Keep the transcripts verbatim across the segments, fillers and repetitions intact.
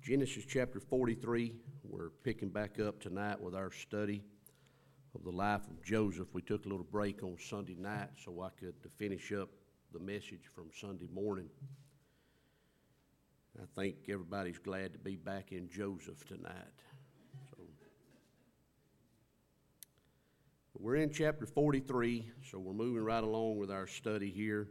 Genesis chapter forty-three. We're picking back up tonight with our study of the life of Joseph. We took a little break on Sunday night so I could finish up the message from Sunday morning. I think everybody's glad to be back in Joseph tonight. So, we're in chapter forty-three, so we're moving right along with our study here.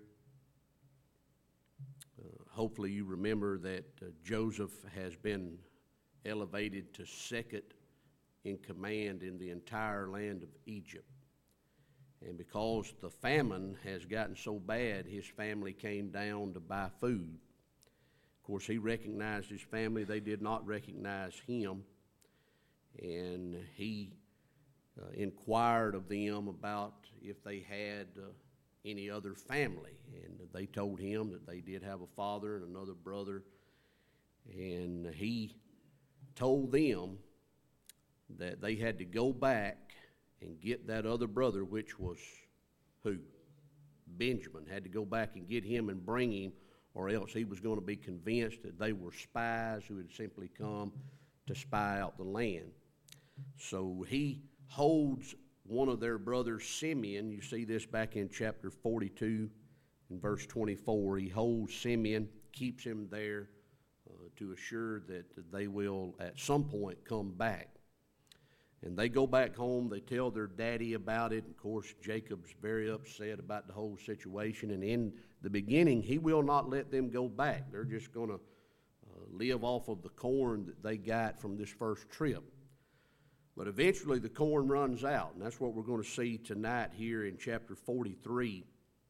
Uh, hopefully you remember that uh, Joseph has been elevated to second in command in the entire land of Egypt. And because the famine has gotten so bad, his family came down to buy food. Of course, he recognized his family. They did not recognize him. And he uh, inquired of them about if they had uh, any other family. And they told him that they did have a father and another brother. And he told them that they had to go back and get that other brother, which was who? Benjamin. Had to go back and get him and bring him, or else he was going to be convinced that they were spies who had simply come to spy out the land. So he holds one of their brothers, Simeon. You see this back in chapter forty-two, in verse twenty-four. He holds Simeon, keeps him there uh, to assure that they will at some point come back. And they go back home. They tell their daddy about it. Of course, Jacob's very upset about the whole situation. And in the beginning, he will not let them go back. They're just going to uh, live off of the corn that they got from this first trip. But eventually the corn runs out, and that's what we're going to see tonight here in chapter forty-three.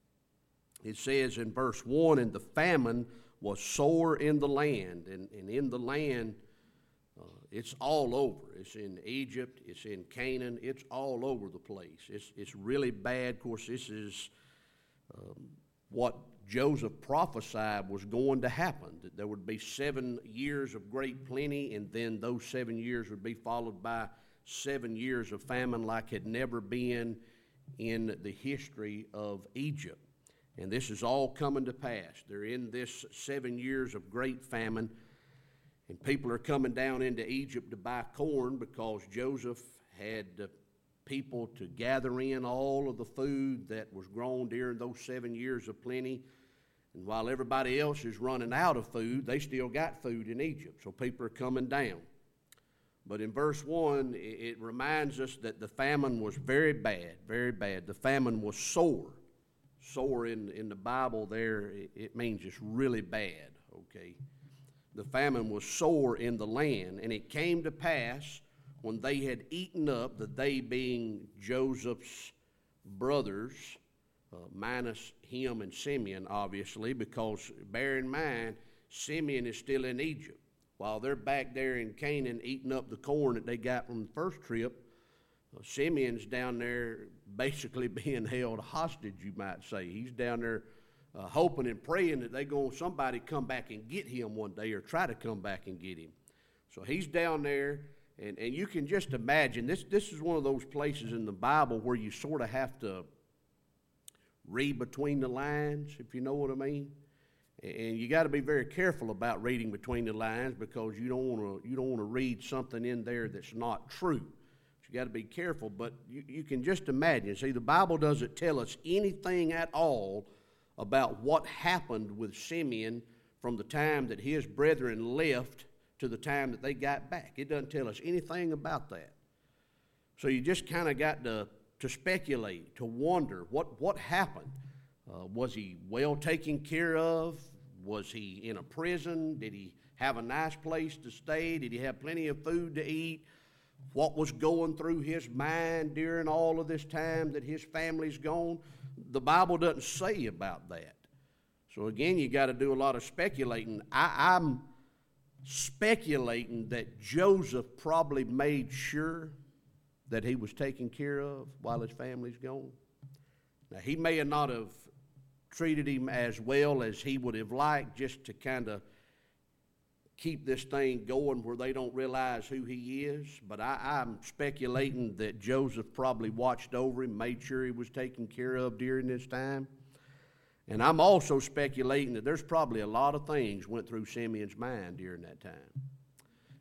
It says in verse one, "And the famine was sore in the land," and, and in the land, uh, it's all over. It's in Egypt, it's in Canaan, it's all over the place. It's, it's really bad. Of course, this is um, what Joseph prophesied was going to happen, that there would be seven years of great plenty, and then those seven years would be followed by seven years of famine like had never been in the history of Egypt. And this is all coming to pass. They're in this seven years of great famine, and people are coming down into Egypt to buy corn because Joseph had uh, people to gather in all of the food that was grown during those seven years of plenty. And while everybody else is running out of food, they still got food in Egypt, so people are coming down. But in verse one, it reminds us that the famine was very bad, very bad. The famine was sore. Sore in, in the Bible there, it means it's really bad, okay? The famine was sore in the land, and it came to pass when they had eaten up, the they being Joseph's brothers, uh, minus him and Simeon, obviously, because bear in mind, Simeon is still in Egypt. While they're back there in Canaan eating up the corn that they got from the first trip, uh, Simeon's down there basically being held hostage, you might say. He's down there uh, hoping and praying that they're going somebody come back and get him one day or try to come back and get him. So he's down there, and, and you can just imagine, this, this is one of those places in the Bible where you sort of have to read between the lines, if you know what I mean. And you got to be very careful about reading between the lines because you don't want to you don't want to read something in there that's not true. So you got to be careful. But you, you can just imagine. See, the Bible doesn't tell us anything at all about what happened with Simeon from the time that his brethren left to the time that they got back. It doesn't tell us anything about that. So you just kind of got to to speculate, to wonder what what happened. Uh, was he well taken care of? Was he in a prison? Did he have a nice place to stay? Did he have plenty of food to eat? What was going through his mind during all of this time that his family's gone? The Bible doesn't say about that. So again, you got to do a lot of speculating. I, I'm speculating that Joseph probably made sure that he was taken care of while his family's gone. Now, he may have not have treated him as well as he would have liked, just to kind of keep this thing going where they don't realize who he is. But I, I'm speculating that Joseph probably watched over him, made sure he was taken care of during this time. And I'm also speculating that there's probably a lot of things went through Simeon's mind during that time.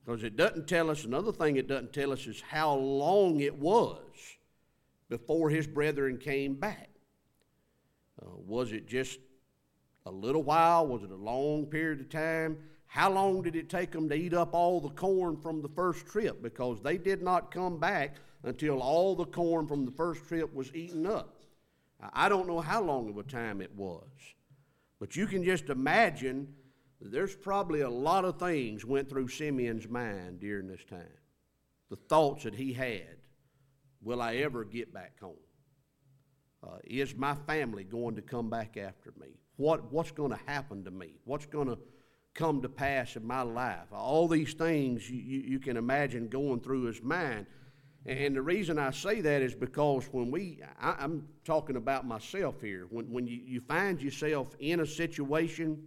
Because it doesn't tell us, another thing it doesn't tell us is how long it was before his brethren came back. Uh, was it just a little while? Was it a long period of time? How long did it take them to eat up all the corn from the first trip? Because they did not come back until all the corn from the first trip was eaten up. I don't know how long of a time it was, but you can just imagine that there's probably a lot of things went through Simeon's mind during this time. The thoughts that he had, will I ever get back home? Uh, is my family going to come back after me? What, what's going to happen to me? What's going to come to pass in my life? All these things you, you, you can imagine going through his mind. And the reason I say that is because when we, I, I'm talking about myself here, when, when you, you find yourself in a situation,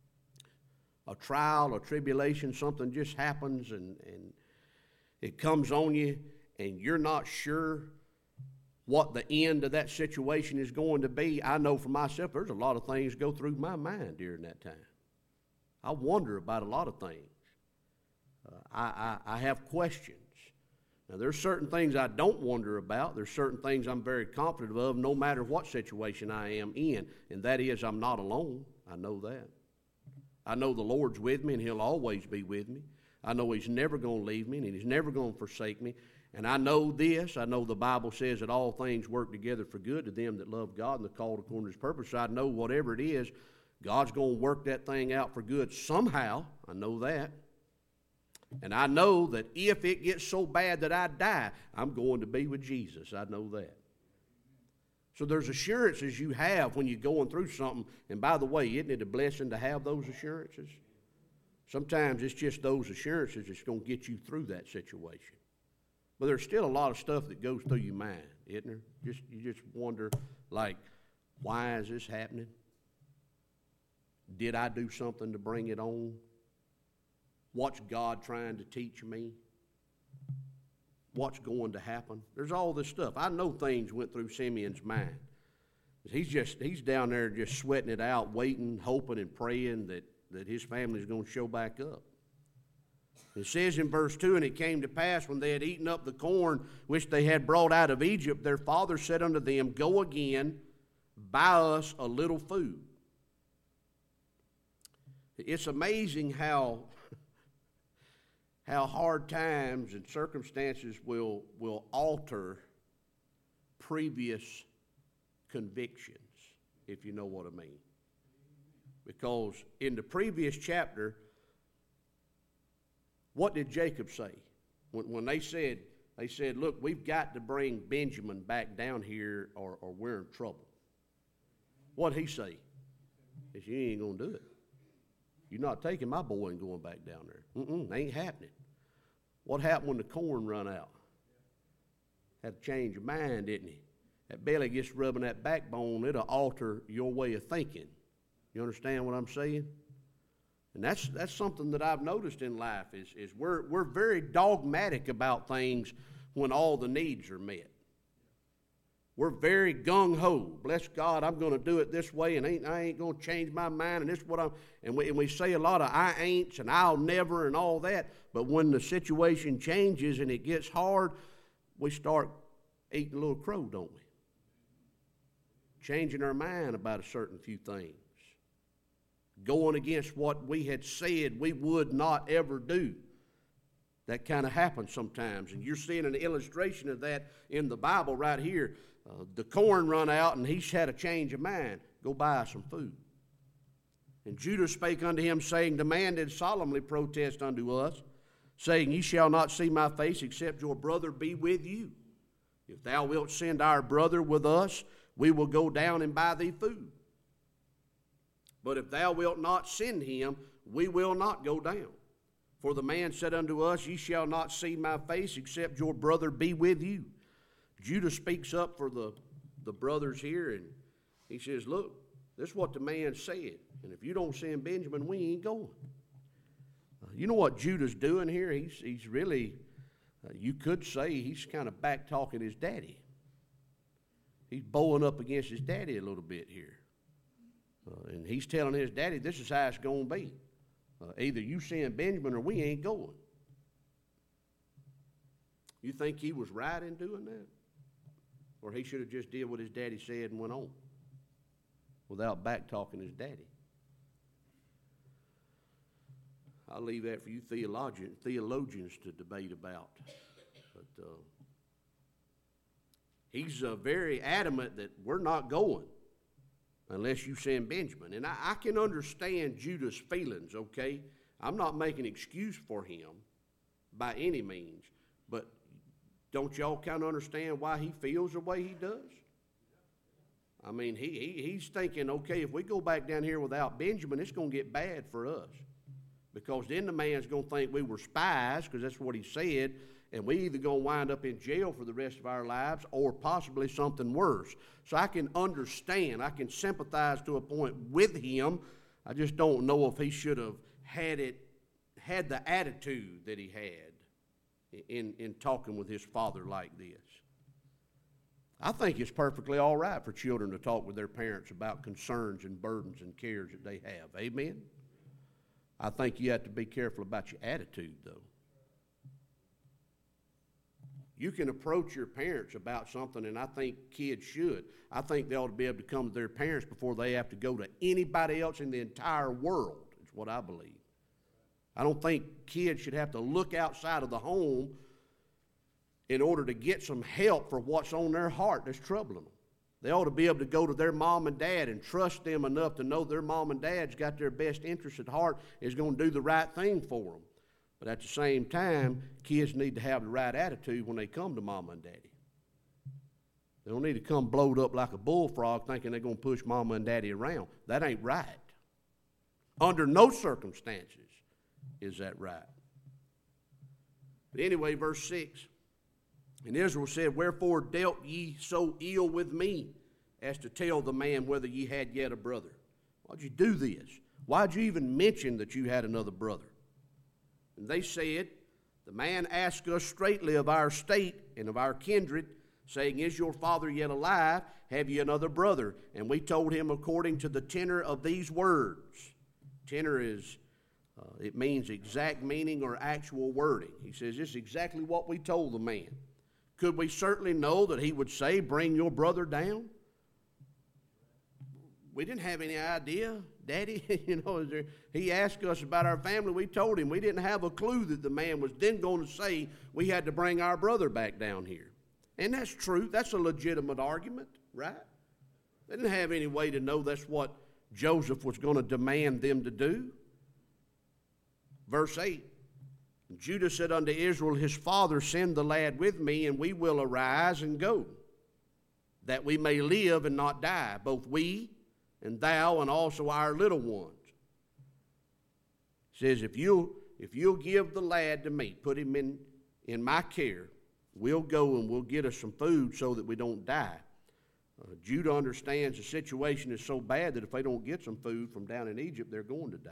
a trial, a tribulation, something just happens and, and it comes on you and you're not sure what the end of that situation is going to be. I know for myself there's a lot of things go through my mind during that time. I wonder about a lot of things. Uh, I, I, I have questions. Now, there's certain things I don't wonder about. There's certain things I'm very confident of no matter what situation I am in, and that is I'm not alone. I know that. I know the Lord's with me, and he'll always be with me. I know he's never going to leave me, and he's never going to forsake me. And I know this. I know the Bible says that all things work together for good to them that love God and are called according to his purpose. So I know whatever it is, God's going to work that thing out for good somehow. I know that. And I know that if it gets so bad that I die, I'm going to be with Jesus. I know that. So there's assurances you have when you're going through something. And by the way, isn't it a blessing to have those assurances? Sometimes it's just those assurances that's going to get you through that situation. But there's still a lot of stuff that goes through your mind, isn't there? Just, you just wonder, like, why is this happening? Did I do something to bring it on? What's God trying to teach me? What's going to happen? There's all this stuff. I know things went through Simeon's mind. He's just he's down there just sweating it out, waiting, hoping, and praying that, that his family is going to show back up. It says in verse two, and it came to pass when they had eaten up the corn which they had brought out of Egypt, their father said unto them, Go again, buy us a little food. It's amazing how, how hard times and circumstances will, will alter previous convictions, if you know what I mean. Because in the previous chapter, what did Jacob say? When, when they said, they said, look, we've got to bring Benjamin back down here or, or we're in trouble. What did he say? He said, you ain't going to do it. You're not taking my boy and going back down there. Mm-mm, ain't happening. What happened when the corn run out? Had to change your mind, didn't he? That belly gets rubbing that backbone, it'll alter your way of thinking. You understand what I'm saying? And that's that's something that I've noticed in life is, is we're, we're very dogmatic about things when all the needs are met. We're very gung-ho. Bless God, I'm going to do it this way, and ain't, I ain't going to change my mind, and this is what I'm... And we, and we say a lot of I ain'ts and I'll never and all that, but when the situation changes and it gets hard, we start eating a little crow, don't we? Changing our mind about a certain few things. Going against what we had said we would not ever do. That kind of happens sometimes, and you're seeing an illustration of that in the Bible right here. Uh, the corn run out, and he's had a change of mind. Go buy some food. And Judah spake unto him, saying, The man did solemnly protest unto us, saying, Ye shall not see my face, except your brother be with you. If thou wilt send our brother with us, we will go down and buy thee food. But if thou wilt not send him, we will not go down. For the man said unto us, Ye shall not see my face, except your brother be with you. Judah speaks up for the, the brothers here, and he says, Look, this is what the man said. And if you don't send Benjamin, we ain't going. Uh, you know what Judah's doing here? He's, he's really, uh, you could say he's kind of back-talking his daddy. He's bowing up against his daddy a little bit here. Uh, and he's telling his daddy, this is how it's going to be. Uh, either you send Benjamin or we ain't going. You think he was right in doing that? Or he should have just did what his daddy said and went on without back-talking his daddy? I'll leave that for you theologian, theologians to debate about. But uh, he's uh, very adamant that we're not going unless you send Benjamin. And I, I can understand Judah's feelings, okay? I'm not making an excuse for him by any means. But don't y'all kind of understand why he feels the way he does? I mean, he, he he's thinking, okay, if we go back down here without Benjamin, it's going to get bad for us. Because then the man's going to think we were spies, because that's what he said, and we either going to wind up in jail for the rest of our lives or possibly something worse. So I can understand, I can sympathize to a point with him. I just don't know if he should have had it, had the attitude that he had in, in talking with his father like this. I think it's perfectly all right for children to talk with their parents about concerns and burdens and cares that they have. Amen? I think you have to be careful about your attitude, though. You can approach your parents about something, and I think kids should. I think they ought to be able to come to their parents before they have to go to anybody else in the entire world, is what I believe. I don't think kids should have to look outside of the home in order to get some help for what's on their heart that's troubling them. They ought to be able to go to their mom and dad and trust them enough to know their mom and dad's got their best interests at heart, is going to do the right thing for them. But at the same time, kids need to have the right attitude when they come to mama and daddy. They don't need to come blowed up like a bullfrog thinking they're going to push mama and daddy around. That ain't right. Under no circumstances is that right. But anyway, verse six. And Israel said, wherefore dealt ye so ill with me, as to tell the man whether ye had yet a brother? Why'd you do this? Why'd you even mention that you had another brother? And they said, the man asked us straightly of our state and of our kindred, saying, is your father yet alive? Have ye another brother? And we told him according to the tenor of these words. Tenor is, uh, it means exact meaning or actual wording. He says, this is exactly what we told the man. Could we certainly know that he would say, bring your brother down? We didn't have any idea, Daddy. you know, there, he asked us about our family. We told him. We didn't have a clue that the man was then going to say we had to bring our brother back down here. And that's true. That's a legitimate argument, right? They didn't have any way to know that's what Joseph was going to demand them to do. Verse eight. Judah said unto Israel, his father, send the lad with me, and we will arise and go, that we may live and not die, both we and thou and also our little ones. He says, if you'll, if you'll give the lad to me, put him in, in my care, we'll go and we'll get us some food so that we don't die. Uh, Judah understands the situation is so bad that if they don't get some food from down in Egypt, they're going to die.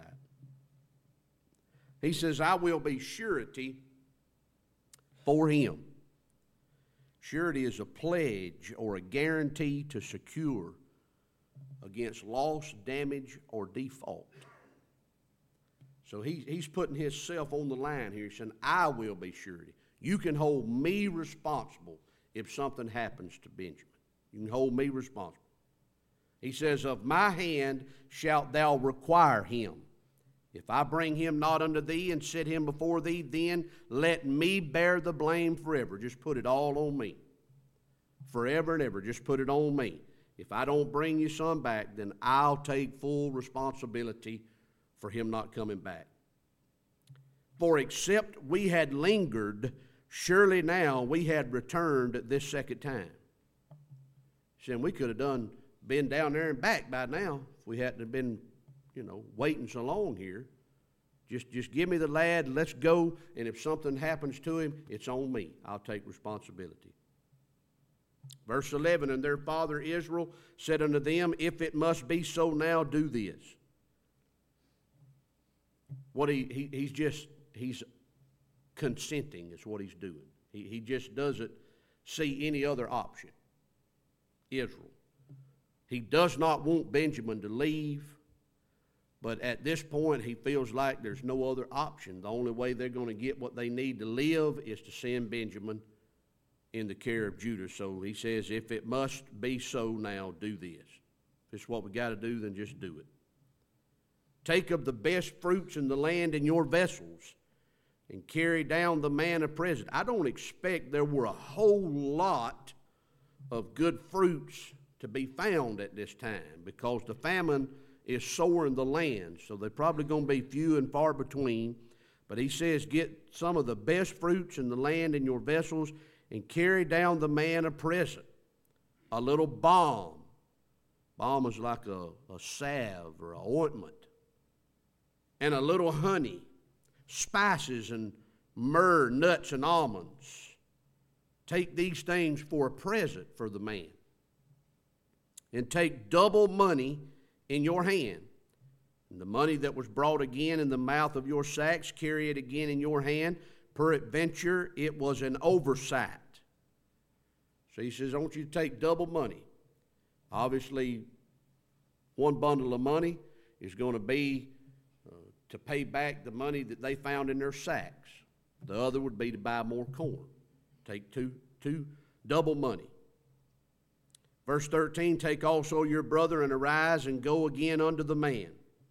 He says, I will be surety for him. Surety is a pledge or a guarantee to secure against loss, damage, or default. So he, he's putting himself on the line here. He's saying, I will be surety. You can hold me responsible if something happens to Benjamin. You can hold me responsible. He says, of my hand shalt thou require him. If I bring him not unto thee and set him before thee, then let me bear the blame forever. Just put it all on me. Forever and ever, just put it on me. If I don't bring your son back, then I'll take full responsibility for him not coming back. For except we had lingered, surely now we had returned this second time. Saying we could have done been down there and back by now if we hadn't have been, you know, waiting so long here. Just, just give me the lad, let's go, and if something happens to him, it's on me. I'll take responsibility. Verse eleven, and their father Israel said unto them, if it must be so now, do this. What he, he he's just, he's consenting is what he's doing. He, he just doesn't see any other option. Israel. He does not want Benjamin to leave. But at this point, he feels like there's no other option. The only way they're going to get what they need to live is to send Benjamin in the care of Judah. So he says, if it must be so now, do this. If it's what we got to do, then just do it. Take of the best fruits in the land in your vessels and carry down the manna present. I don't expect there were a whole lot of good fruits to be found at this time because the famine is sore in the land. So they're probably going to be few and far between. But he says, get some of the best fruits in the land in your vessels and carry down the manna present. A little balm. Balm is like a, a salve or an ointment. And a little honey, spices and myrrh, nuts and almonds. Take these things for a present for the man. And take double money in your hand. And the money that was brought again in the mouth of your sacks, carry it again in your hand. Peradventure, it was an oversight. So he says, I want you to take double money. Obviously, one bundle of money is going to be uh, to pay back the money that they found in their sacks. The other would be to buy more corn. Take two, two double money. Verse thirteen, take also your brother and arise and go again unto the man.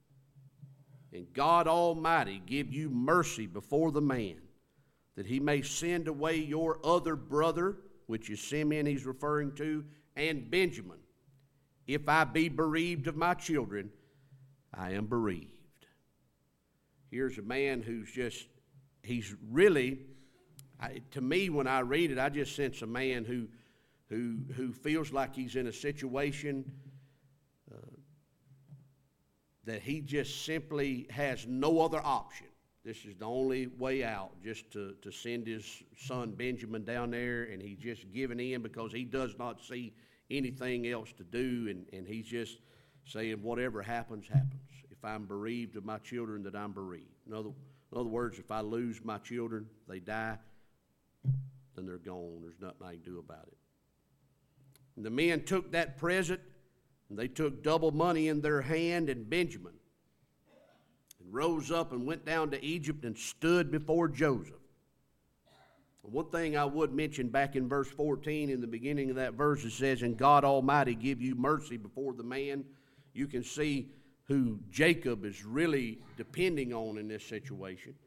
And God Almighty give you mercy before the man, that he may send away your other brother, which is Simeon he's referring to, and Benjamin. If I be bereaved of my children, I am bereaved. Here's a man who's just, he's really, I, to me when I read it, I just sense a man who, who, who feels like he's in a situation uh, that he just simply has no other option. This is the only way out, just to, to send his son Benjamin down there, and he's just giving in because he does not see anything else to do, and, and he's just saying whatever happens, happens. If I'm bereaved of my children, that I'm bereaved. In other, in other words, if I lose my children, they die, then they're gone. There's nothing I can do about it. And the men took that present, and they took double money in their hand and Benjamin, and rose up and went down to Egypt and stood before Joseph. One thing I would mention back in verse fourteen, in the beginning of that verse, it says, and God Almighty give you mercy before the man. You can see who Jacob is really depending on in this situation.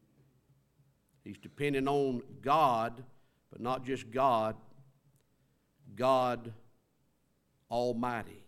He's depending on God, but not just God, God Almighty.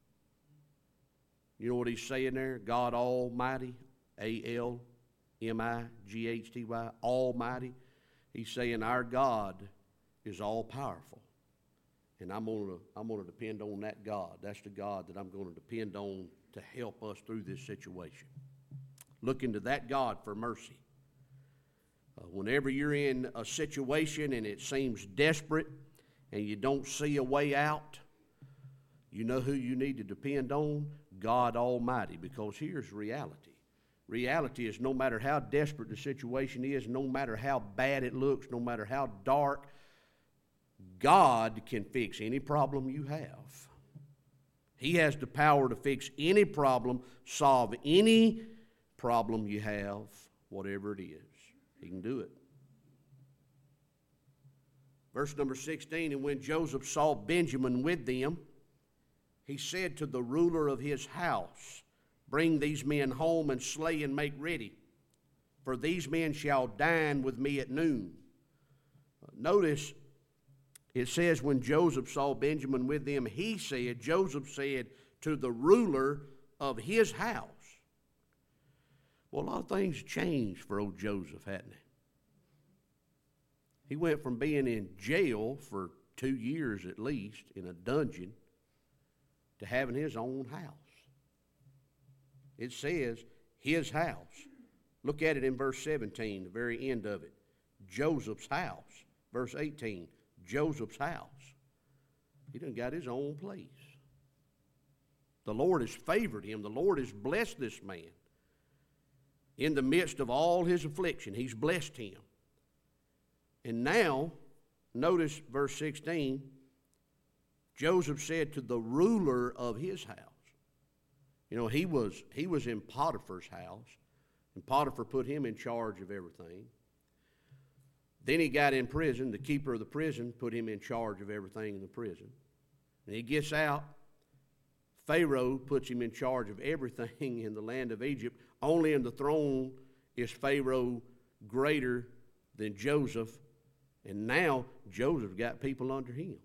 You know what he's saying there? God Almighty, A L M I G H T Y, Almighty. He's saying our God is all-powerful, and I'm going to I'm going to depend on that God. That's the God that I'm going to depend on to help us through this situation. Looking to that God for mercy. Uh, whenever you're in a situation and it seems desperate and you don't see a way out, you know who you need to depend on? God Almighty, because here's reality. Reality is no matter how desperate the situation is, no matter how bad it looks, no matter how dark, God can fix any problem you have. He has the power to fix any problem, solve any problem you have, whatever it is. He can do it. Verse number sixteen, and when Joseph saw Benjamin with them, he said to the ruler of his house, bring these men home and slay and make ready, for these men shall dine with me at noon. Notice it says when Joseph saw Benjamin with them, he said, Joseph said to the ruler of his house. Well, a lot of things changed for old Joseph, hadn't he? He went from being in jail for two years at least, in a dungeon, to having his own house. It says his house. Look at it in verse seventeen, the very end of it. Joseph's house. Verse eighteen, Joseph's house. He done got his own place. The Lord has favored him. The Lord has blessed this man. In the midst of all his affliction, he's blessed him. And now, notice verse sixteen, Joseph said to the ruler of his house. You know, he was he was in Potiphar's house, and Potiphar put him in charge of everything. Then he got in prison. The keeper of the prison put him in charge of everything in the prison. And he gets out. Pharaoh puts him in charge of everything in the land of Egypt. Only in the throne is Pharaoh greater than Joseph. And now Joseph got people under him.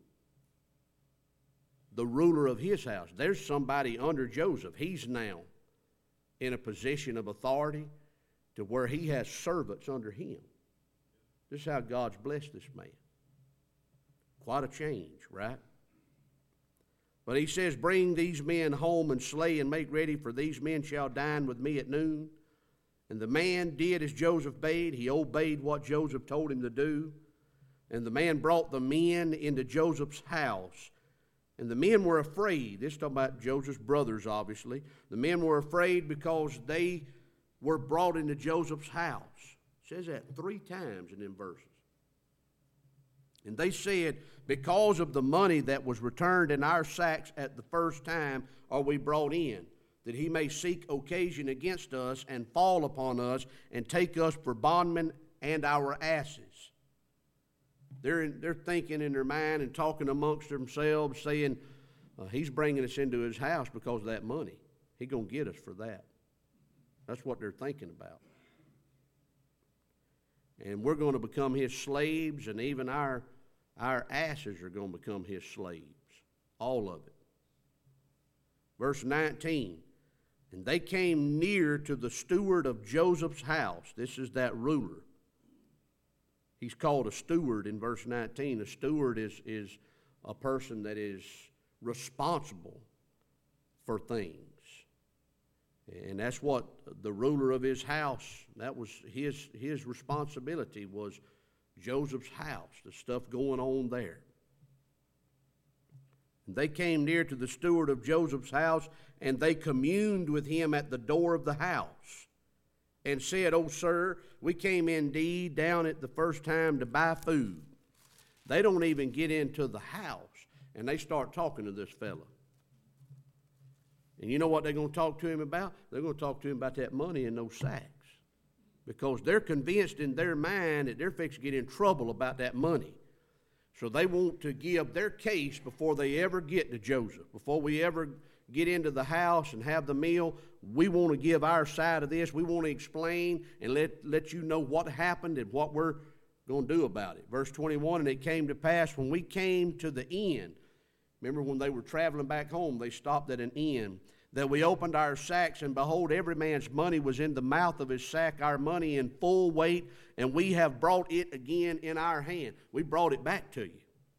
The ruler of his house. There's somebody under Joseph. He's now in a position of authority to where he has servants under him. This is how God's blessed this man. Quite a change, right? But he says, bring these men home and slay and make ready, for these men shall dine with me at noon. And the man did as Joseph bade. He obeyed what Joseph told him to do. And the man brought the men into Joseph's house. And the men were afraid. This is talking about Joseph's brothers, obviously. The men were afraid because they were brought into Joseph's house. It says that three times in them verses. And they said, because of the money that was returned in our sacks at the first time are we brought in, that he may seek occasion against us and fall upon us and take us for bondmen and our asses. They're, in, they're thinking in their mind and talking amongst themselves, saying, uh, he's bringing us into his house because of that money. He's going to get us for that. That's what they're thinking about. And we're going to become his slaves, and even our, our asses are going to become his slaves. All of it. Verse nineteen, and they came near to the steward of Joseph's house. This is that ruler. He's called a steward in verse nineteen. A steward is, is a person that is responsible for things. And that's what the ruler of his house, that was his, his responsibility, was Joseph's house, the stuff going on there. And they came near to the steward of Joseph's house, and they communed with him at the door of the house, and said, "O sir, we came indeed down at the first time to buy food." They don't even get into the house, and they start talking to this fella. And you know what they're going to talk to him about? They're going to talk to him about that money in those sacks. Because they're convinced in their mind that they're fixing to get in trouble about that money. So they want to give their case before they ever get to Joseph. Before we ever get into the house and have the meal, we want to give our side of this. We want to explain and let, let you know what happened and what we're going to do about it. Verse twenty-one, and it came to pass when we came to the inn. Remember when they were traveling back home, they stopped at an inn, that we opened our sacks, and behold, every man's money was in the mouth of his sack, our money in full weight, and we have brought it again in our hand. We brought it back to you.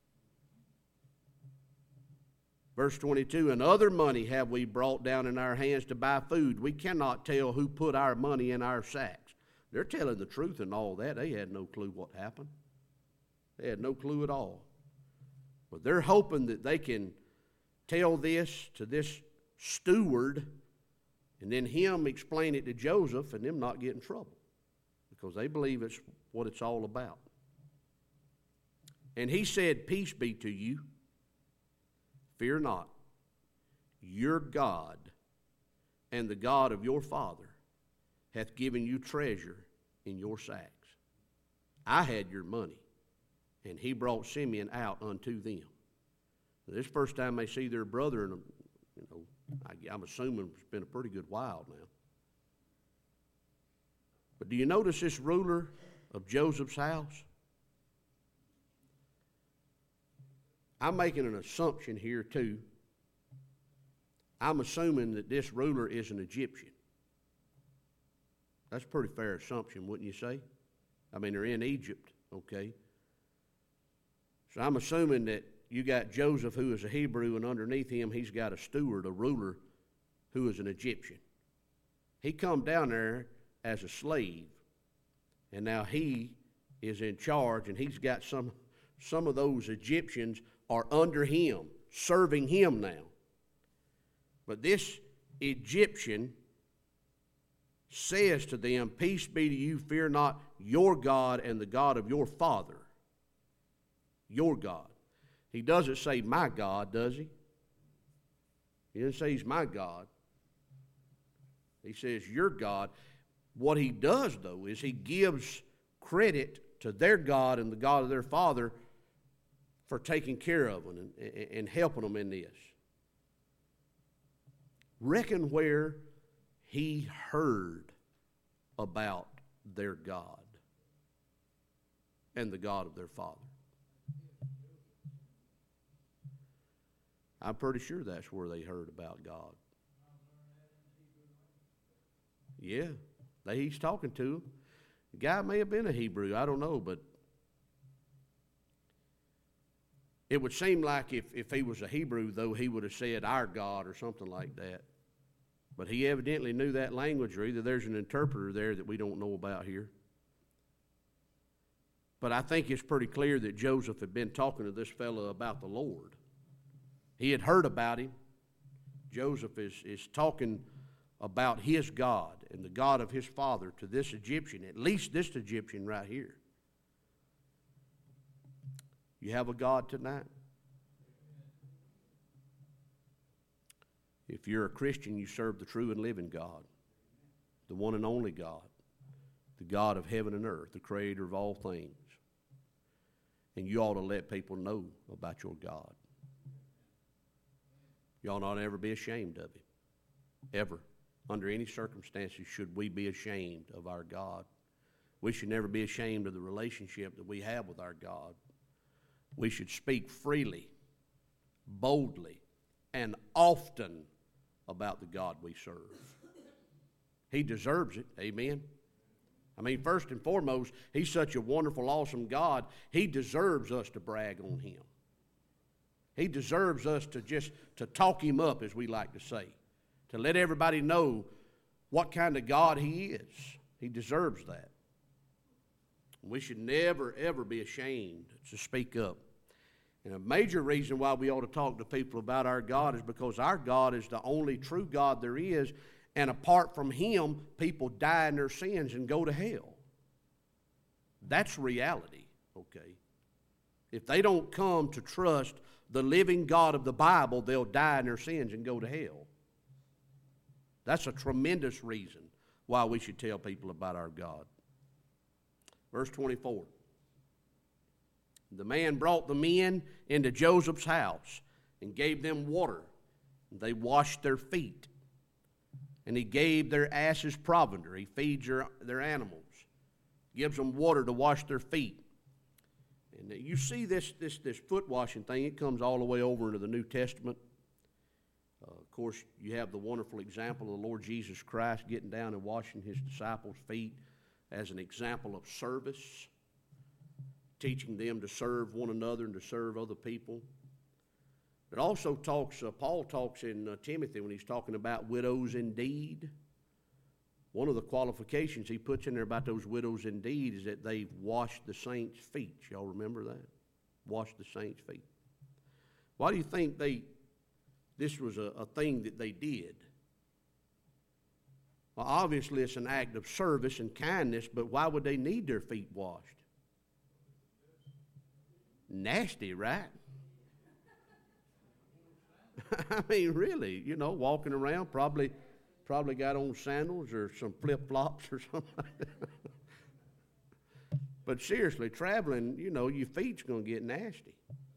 Verse twenty-two, and other money have we brought down in our hands to buy food. We cannot tell who put our money in our sacks. They're telling the truth in all that. They had no clue what happened. They had no clue at all. But they're hoping that they can tell this to this steward and then him explain it to Joseph and them not get in trouble because they believe it's what it's all about. And he said, "Peace be to you. Fear not. Your God and the God of your father hath given you treasure in your sacks. I had your money." And he brought Simeon out unto them. This first time they see their brother, and you know, I, I'm assuming it's been a pretty good while now. But do you notice this ruler of Joseph's house? I'm making an assumption here too. I'm assuming that this ruler is an Egyptian. That's a pretty fair assumption, wouldn't you say? I mean, they're in Egypt, okay? So I'm assuming that you got Joseph, who is a Hebrew, and underneath him he's got a steward, a ruler, who is an Egyptian. He come down there as a slave, and now he is in charge, and he's got some, some of those Egyptians are under him, serving him now. But this Egyptian says to them, "Peace be to you, fear not, your God and the God of your father." Your God. He doesn't say my God, does he? He doesn't say he's my God. He says your God. What he does, though, is he gives credit to their God and the God of their father for taking care of them and, and helping them in this. Reckon where he heard about their God and the God of their father. I'm pretty sure that's where they heard about God. Yeah, that he's talking to them. The guy may have been a Hebrew, I don't know, but it would seem like if, if he was a Hebrew, though, he would have said our God or something like that. But he evidently knew that language, or either there's an interpreter there that we don't know about here. But I think it's pretty clear that Joseph had been talking to this fellow about the Lord. He had heard about him. Joseph is, is talking about his God and the God of his father to this Egyptian, at least this Egyptian right here. You have a God tonight? If you're a Christian, you serve the true and living God, the one and only God, the God of heaven and earth, the creator of all things. And you ought to let people know about your God. You ought not ever be ashamed of him, ever. Under any circumstances should we be ashamed of our God. We should never be ashamed of the relationship that we have with our God. We should speak freely, boldly, and often about the God we serve. He deserves it, amen? I mean, first and foremost, he's such a wonderful, awesome God, he deserves us to brag on him. He deserves us to just to talk him up, as we like to say, to let everybody know what kind of God he is. He deserves that. We should never, ever be ashamed to speak up. And a major reason why we ought to talk to people about our God is because our God is the only true God there is, and apart from him, people die in their sins and go to hell. That's reality, okay? If they don't come to trust the living God of the Bible, they'll die in their sins and go to hell. That's a tremendous reason why we should tell people about our God. Verse twenty-four. The man brought the men into Joseph's house and gave them water. They washed their feet. And he gave their asses provender. He feeds their, their animals. Gives them water to wash their feet. And you see this, this, this foot washing thing, it comes all the way over into the New Testament. Uh, of course, you have the wonderful example of the Lord Jesus Christ getting down and washing his disciples' feet as an example of service, teaching them to serve one another and to serve other people. It also talks, uh, Paul talks in uh, Timothy when he's talking about widows indeed. One of the qualifications he puts in there about those widows indeed is that they've washed the saints' feet. Y'all remember that? Washed the saints' feet. Why do you think they, this was a, a thing that they did? Well, obviously it's an act of service and kindness, but why would they need their feet washed? Nasty, right? I mean, really, you know, walking around, probably probably got on sandals or some flip-flops or something like that. But seriously, traveling, you know, your feet's going to get nasty.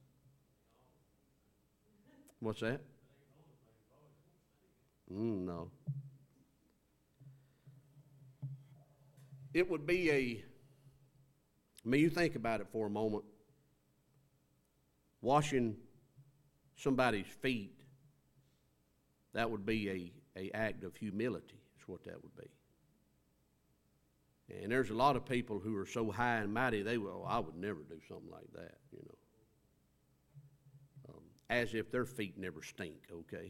What's that? Mm, no. It would be a, I mean, you think about it for a moment. Washing somebody's feet, that would be a, a act of humility, is what that would be. And there's a lot of people who are so high and mighty, they will, oh, I would never do something like that, you know. Um, as if their feet never stink, okay?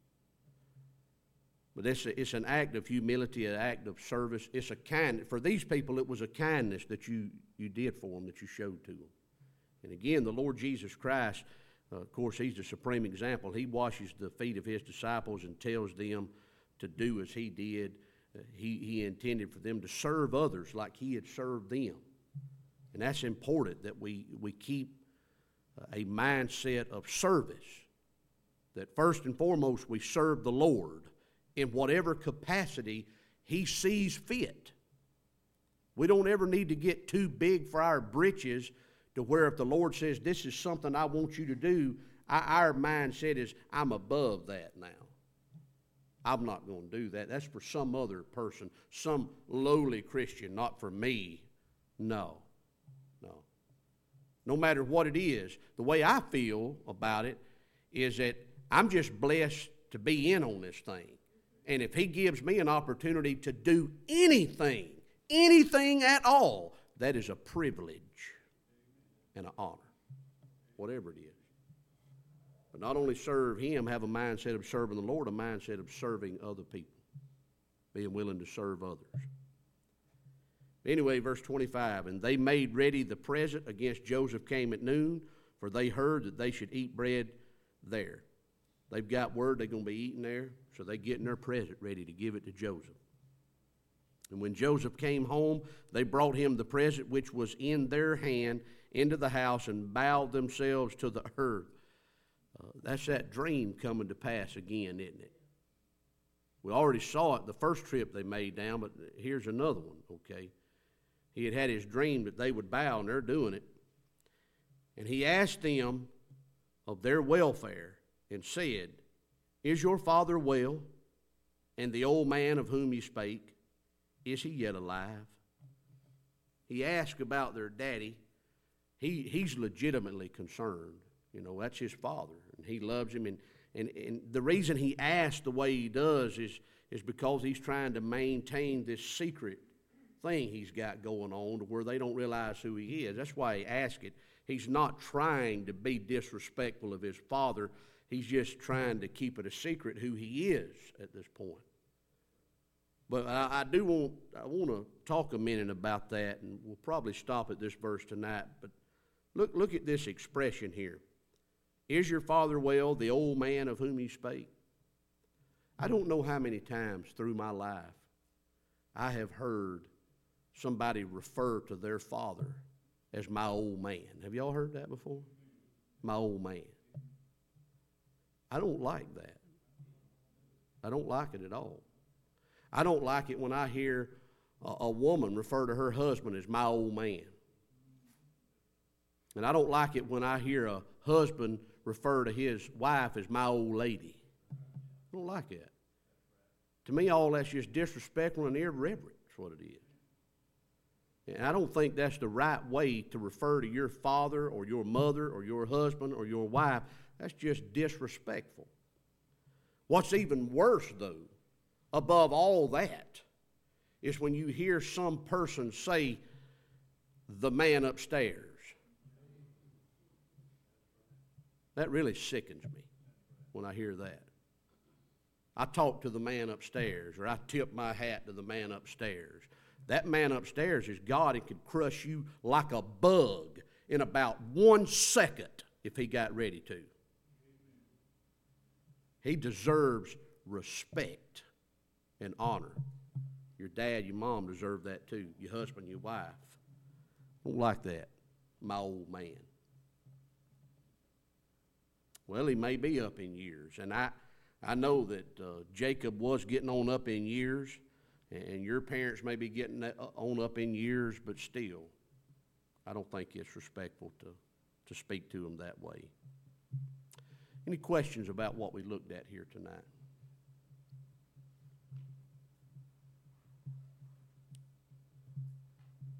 But it's, a, it's an act of humility, an act of service. It's a kindness. For these people, it was a kindness that you, you did for them, that you showed to them. And again, the Lord Jesus Christ, uh, of course, he's the supreme example. He washes the feet of his disciples and tells them to do as he did. Uh, he, he intended for them to serve others like he had served them. And that's important that we, we keep uh, a mindset of service. That first and foremost, we serve the Lord in whatever capacity he sees fit. We don't ever need to get too big for our britches to where if the Lord says, this is something I want you to do, I, our mindset is, I'm above that now. I'm not going to do that. That's for some other person, some lowly Christian, not for me. No, no. No matter what it is, the way I feel about it is that I'm just blessed to be in on this thing. And if he gives me an opportunity to do anything, anything at all, that is a privilege and an honor, whatever it is. But not only serve him, have a mindset of serving the Lord, a mindset of serving other people, being willing to serve others. Anyway, verse twenty-five, and they made ready the present against Joseph came at noon, for they heard that they should eat bread there. They've got word they're going to be eating there, so they're getting their present ready to give it to Joseph. And when Joseph came home, they brought him the present which was in their hand into the house and bowed themselves to the earth. Uh, that's that dream coming to pass again, isn't it? We already saw it the first trip they made down, but here's another one, okay? He had had his dream that they would bow, and they're doing it. And he asked them of their welfare and said, is your father well? And the old man of whom you spake, is he yet alive? He asked about their daddy. He, he's legitimately concerned. You know, that's his father, and he loves him. And, and, and the reason he asked the way he does is, is because he's trying to maintain this secret thing he's got going on to where they don't realize who he is. That's why he asked it. He's not trying to be disrespectful of his father. He's just trying to keep it a secret who he is at this point. But I, I do want I want to talk a minute about that, and we'll probably stop at this verse tonight. But look look at this expression here. Is your father well, the old man of whom you spake? I don't know how many times through my life I have heard somebody refer to their father as my old man. Have y'all heard that before? My old man. I don't like that. I don't like it at all. I don't like it when I hear a, a woman refer to her husband as my old man. And I don't like it when I hear a husband refer to his wife as my old lady. I don't like that. To me, all that's just disrespectful and irreverent. That's what it is. And I don't think that's the right way to refer to your father or your mother or your husband or your wife. That's just disrespectful. What's even worse, though, above all that, is when you hear some person say, the man upstairs. That really sickens me when I hear that. I talk to the man upstairs, or I tip my hat to the man upstairs. That man upstairs is God and could crush you like a bug in about one second if he got ready to. He deserves respect and honor. Your dad, your mom deserve that too. Your husband, your wife. Don't like that, my old man. Well, he may be up in years, and I, I know that uh, Jacob was getting on up in years, and your parents may be getting on up in years, but still, I don't think it's respectful to, to speak to them that way. Any questions about what we looked at here tonight?